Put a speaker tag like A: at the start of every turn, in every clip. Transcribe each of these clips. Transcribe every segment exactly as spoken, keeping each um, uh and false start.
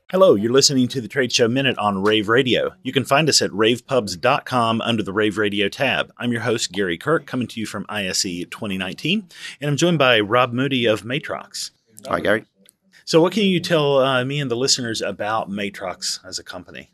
A: Hello, you're listening to the Trade Show Minute on Rave Radio. You can find us at rave pubs dot com under the Rave Radio tab. I'm your host, Gary Kirk, coming to you from I S E twenty nineteen, and I'm joined by Rob Moody of Matrox.
B: Hi, Gary.
A: So what can you tell uh, me and the listeners about Matrox as a company?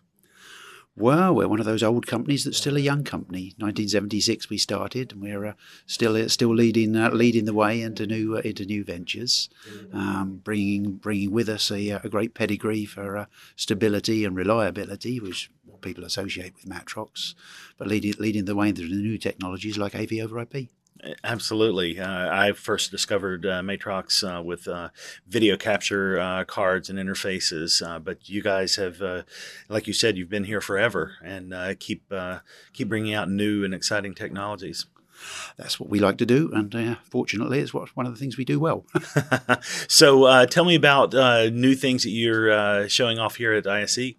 B: Well, we're one of those old companies that's still a young company. nineteen seventy-six we started, and we're uh, still uh, still leading uh, leading the way into new uh, into new ventures, um, bringing bringing with us a, a great pedigree for uh, stability and reliability, which people associate with Matrox, but leading leading the way into the new technologies like A V over I P.
A: Absolutely. Uh, I first discovered uh, Matrox uh, with uh, video capture uh, cards and interfaces, uh, but you guys have, uh, like you said, you've been here forever and uh, keep uh, keep bringing out new and exciting technologies.
B: That's what we like to do, and uh, fortunately, it's what, one of the things we do well.
A: So uh, tell me about uh, new things that you're uh, showing off here at I S E.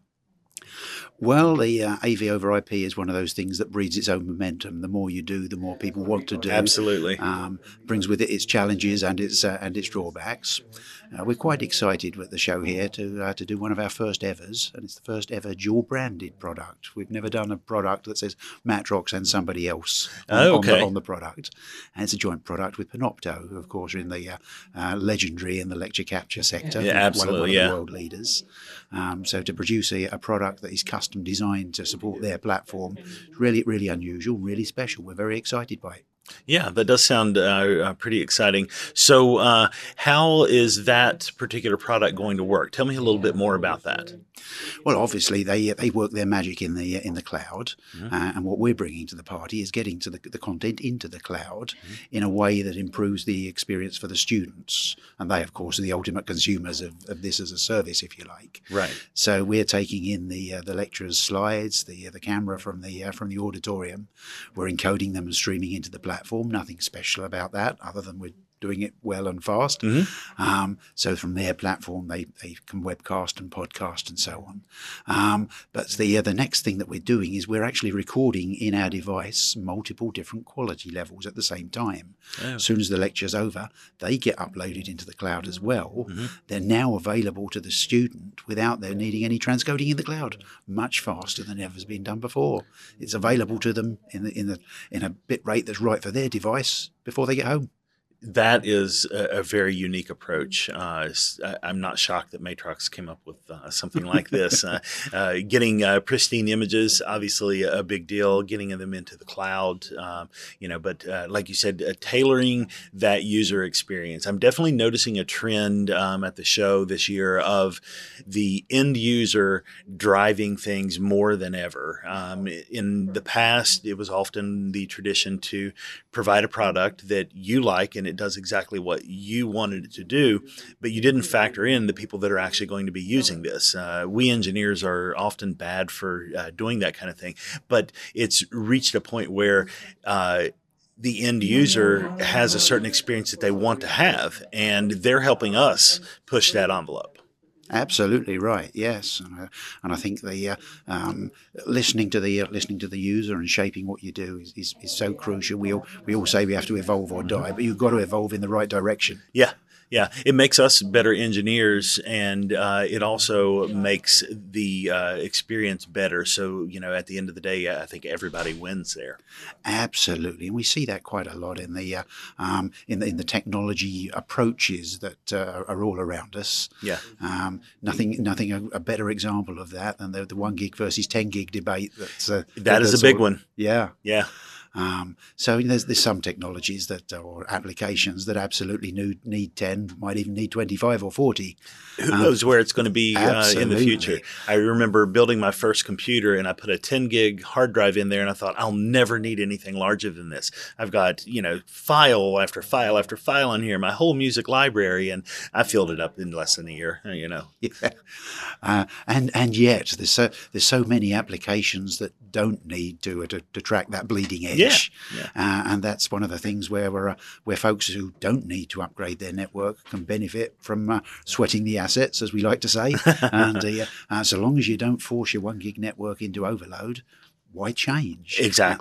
B: Well, the uh, A V over I P is one of those things that breeds its own momentum. The more you do, the more people want to do.
A: Absolutely.
B: Um, brings with it its challenges and its uh, and its drawbacks. Uh, we're quite excited with the show here to uh, to do one of our first evers, and it's the first ever dual branded product. We've never done a product that says Matrox and somebody else on,
A: oh, okay.
B: on, the, on the product. And it's a joint product with Panopto, who of course are in the uh, uh, legendary in the lecture capture sector.
A: Yeah, absolutely.
B: One of, one of
A: yeah.
B: the world leaders. Um, so to produce a, a product that is custom designed to support their platform is really, really unusual, really special. We're very excited by it.
A: Yeah, that does sound uh, uh, pretty exciting. So uh, how is that particular product going to work? Tell me a little bit more about that.
B: Well, obviously, they they work their magic in the in the cloud, mm-hmm. uh, and what we're bringing to the party is getting to the, the content into the cloud mm-hmm. in a way that improves the experience for the students. And they, of course, are the ultimate consumers of, of this as a service, if you like.
A: Right.
B: So we're taking in the uh, the lecturers' slides, the uh, the camera from the uh, from the auditorium. We're encoding them and streaming into the platform. Nothing special about that, other than we're doing it well and fast. Mm-hmm. Um, so from their platform, they, they can webcast and podcast and so on. Um, but the uh, the next thing that we're doing is we're actually recording in our device multiple different quality levels at the same time. Oh. As soon as the lecture's over, they get uploaded into the cloud as well. Mm-hmm. They're now available to the student without their needing any transcoding in the cloud, much faster than ever has been done before. It's available to them in the, in the in a bit rate that's right for their device before they get home.
A: That is a, a very unique approach. Uh, I'm not shocked that Matrox came up with uh, something like this. Uh, uh, getting uh, pristine images, obviously a big deal. Getting them into the cloud, um, you know. But uh, like you said, uh, tailoring that user experience. I'm definitely noticing a trend um, at the show this year of the end user driving things more than ever. Um, in the past, it was often the tradition to provide a product that you like and it does exactly what you wanted it to do, but you didn't factor in the people that are actually going to be using this. Uh, we engineers are often bad for uh, doing that kind of thing, but it's reached a point where uh, the end user has a certain experience that they want to have, and they're helping us push that envelope.
B: Absolutely right. Yes, and, uh, and I think the uh, um, listening to the uh, listening to the user and shaping what you do is, is, is so crucial. We all we all say we have to evolve or die, but you've got to evolve in the right direction.
A: Yeah. Yeah, it makes us better engineers, and uh, it also makes the uh, experience better. So, you know, at the end of the day, I think everybody wins there.
B: Absolutely, and we see that quite a lot in the uh, um, in the in the technology approaches that uh, are all around us.
A: Yeah,
B: um, nothing nothing a, a better example of that than the, the one gig versus ten gig debate. That's uh,
A: that,
B: that
A: is a big all, one.
B: Yeah,
A: yeah.
B: Um, so there's, there's some technologies that or applications that absolutely need, need ten, might even need twenty-five or forty.
A: Who knows um, where it's going to be uh, in the future? I remember building my first computer and I put a ten gig hard drive in there and I thought, I'll never need anything larger than this. I've got, you know, file after file after file on here, my whole music library, and I filled it up in less than a year, you know.
B: Yeah. Uh, and, and yet there's so, there's so many applications that don't need to, to, to track that bleeding edge.
A: Yeah. Yeah.
B: Uh, and that's one of the things where we're, uh, where folks who don't need to upgrade their network can benefit from uh, sweating the assets, as we like to say. and uh, uh, so long as you don't force your one gig network into overload, why change?
A: Exactly.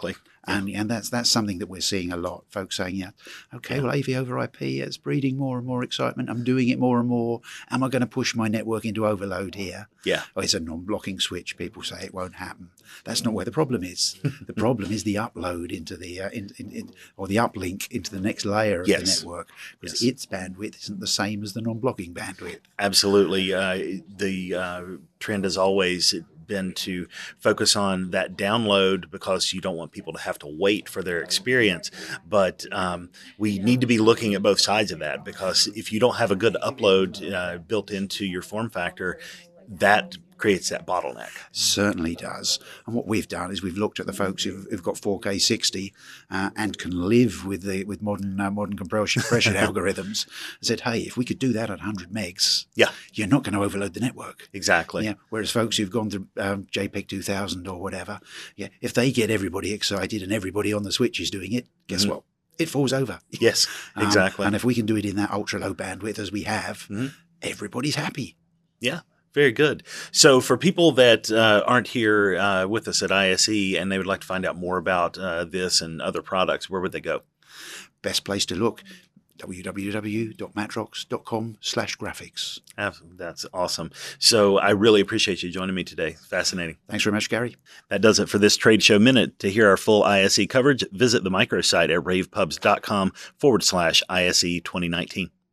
B: And and that's that's something that we're seeing a lot. Folks saying, yeah, okay, yeah. well, A V over I P, it's breeding more and more excitement. I'm doing it more and more. Am I going to push my network into overload here?
A: Yeah.
B: Oh, it's a non-blocking switch. People say it won't happen. That's not where the problem is. The problem is the upload into the uh, in, in, in, or the uplink into the next layer of yes. the network, because yes. its bandwidth isn't the same as the non-blocking bandwidth.
A: Absolutely. Uh, the uh, trend has always been to focus on that download because you don't want people to have to wait for their experience. But um, we need to be looking at both sides of that, because if you don't have a good upload uh, built into your form factor, that creates that bottleneck.
B: Certainly does. And what we've done is we've looked at the folks who've, who've got four K sixty uh, and can live with the with modern uh, modern compression compression algorithms. And said, hey, if we could do that at one hundred megs,
A: yeah,
B: you're not going to overload the network.
A: Exactly.
B: Yeah. Whereas folks who've gone to um, JPEG two thousand or whatever, yeah, if they get everybody excited and everybody on the switch is doing it, guess mm-hmm. what? It falls over.
A: Yes, exactly.
B: Um, and if we can do it in that ultra low bandwidth as we have, mm-hmm. everybody's happy.
A: Yeah. Very good. So for people that uh, aren't here uh, with us at I S E and they would like to find out more about uh, this and other products, where would they go?
B: Best place to look, w w w dot matrox dot com slash graphics.
A: That's awesome. So I really appreciate you joining me today. Fascinating.
B: Thanks very much, Gary.
A: That does it for this Trade Show Minute. To hear our full I S E coverage, visit the microsite at ravepubs dot com forward slash I S E twenty nineteen.